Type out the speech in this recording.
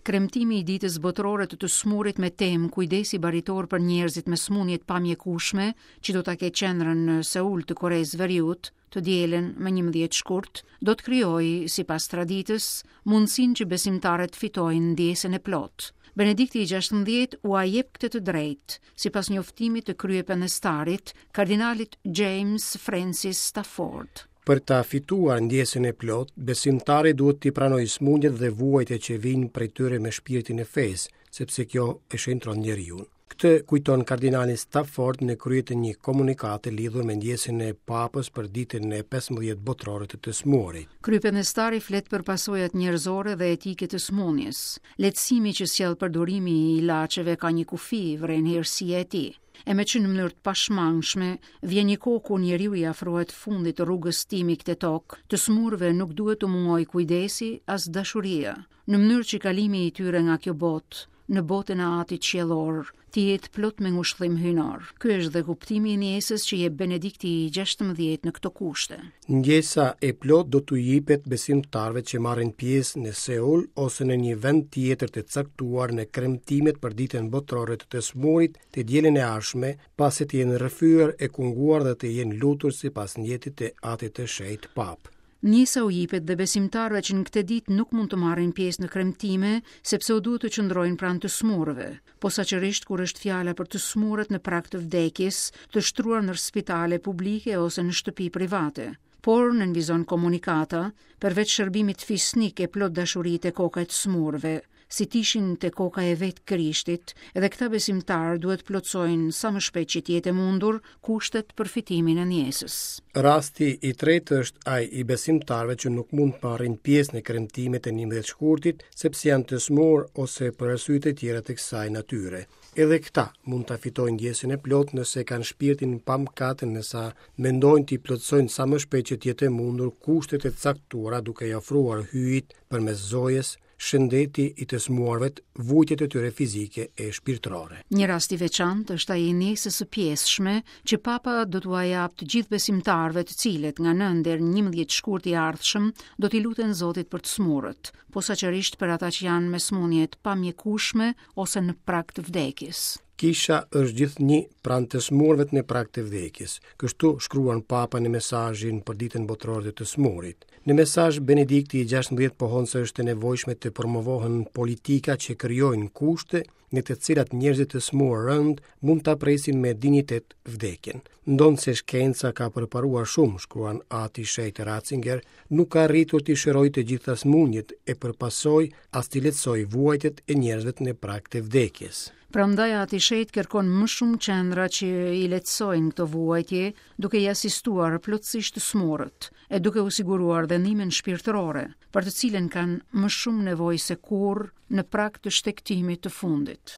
Kremtimi I ditës botërore të smurit me temë kujdesi baritor për njerëzit me smundjet pamjekueshme, që do ta ketë qendrën në Seul të Koresë Veriut, të dielën me 11 shkurt, do të krijojë, sipas traditës, mundësinë që besimtarët fitojnë ndjesën e plotë. Benedikti XVI u jep këtë të drejtë, sipas njoftimit të kryepenestarit, kardinalit James Francis Stafford. Për ta fituar ndjesën e plot, besimtari duhet t'i pranojë smundjet dhe vuajtjet që vijnë prej tyre me shpirtin e fesë, sepse kjo e shëntron njeriu. Këtë kujton kardinali Stafford në krye të një komunikate lidhur me ndjesën e papës për ditën e 15 botërore të smurit. Kryepenestari flet për pasojat njerëzore dhe etike të smundjes. Lehtësimi që sjell përdorimi I ilaçeve ka një kufi vrenëherësia e tij. E me që në mënyrë të pashmangshme, vjen një kohë kur njeriu I afrohet fundit të rrugës timi këtë tokë, të smurve nuk duhet të muojë kujdesi as dashuria, në mënyrë që kalimi I tyre nga kjo botë në botën e Atit qiellor, të jetë plot me ngushëllim hyjnor. Ky është dhe kuptimi I ndjesës që jep Benedikti XVI në këto kushte. Ndjesa e plot do t'u jepet besimtarëve që marrin pjesë në Seul ose në një vend tjetër të caktuar në kremtimet për ditën botërore të smurit të dielën e ardhshme, pasi të jenë rrëfyer e kunguar dhe të jenë lutur sipas ndjetit të Atit të Shenjtë Pap. Njësa u jepet dhe besimtarëve që në këtë ditë nuk mund të marrin pjesë në kremtime, sepse u duhet të qëndrojnë pranë të smurëve, posaçërisht kur është fjala për të smurët në prag të vdekjes, të shtruar në spitale publike ose në shtëpi private. Por nënvizon komunikata, përveç shërbimit fisnik e plot dashurisë e koka të smurëve, si tishin te koka e vetë Krishtit, edhe këta besimtarë duhet plotsojnë sa më shpejt që t'jetë mundur kushtet për fitimin e ndjesës. Rasti I tretë është ai I besimtarëve që nuk mund të marrin pjesë në kremtimet e 11 shkurtit, sepse janë të smur ose për arsye të tjera të kësaj natyre. Edhe këta mund ta fitojnë ndjesën e plot nëse kanë shpirtin pamkat, nëse mendojnë t'i plotsojnë sa më shpejt që t'jetë mundur kushtet e caktuara duke I ofruar hyjit përmes zojës, shëndeti I të smuarve, vujtjet e tyre fizike e shpirtërore. Një rast I veçantë është ai I ndjesës së pjesshme që Papa do t'u jap të gjithë besimtarëve të cilët nga 9 deri 11 shkurt I ardhshëm do t'i luten Zotit për të smurët, posaçërisht për ata që janë me smundje të pamjekueshme ose në prag të vdekjes. Kisha është gjithnjë pranë të smurëve në prag të vdekjes. Kështu shkruan Papa në mesazhin për ditën botërore të smurit. Në mesazh Benedikti XVI pohon se është e nevojshme të promovohen politika që krijojnë kushte në të cilat njerëzit të smurë rënd mund ta presin me dinjitet vdekjen. Ndonë se shkenca ka përparuar shumë, shkruan Ati Shejt Ratzinger, nuk ka arritur të shërojë të gjitha smundjet e përpasoj as të lehtësoj vuajtjet e njerëzve në prag të vdekjes. Prandaj Ati Shejt kërkon më shumë qendra që I lehtësojnë këto vuajtje, duke I asistuar plotësisht të smurët, e duke u siguruar ndihmën shpirtërore, për të cilën kanë më shumë nevojë se kurrë në prag të shtektimit të fundit.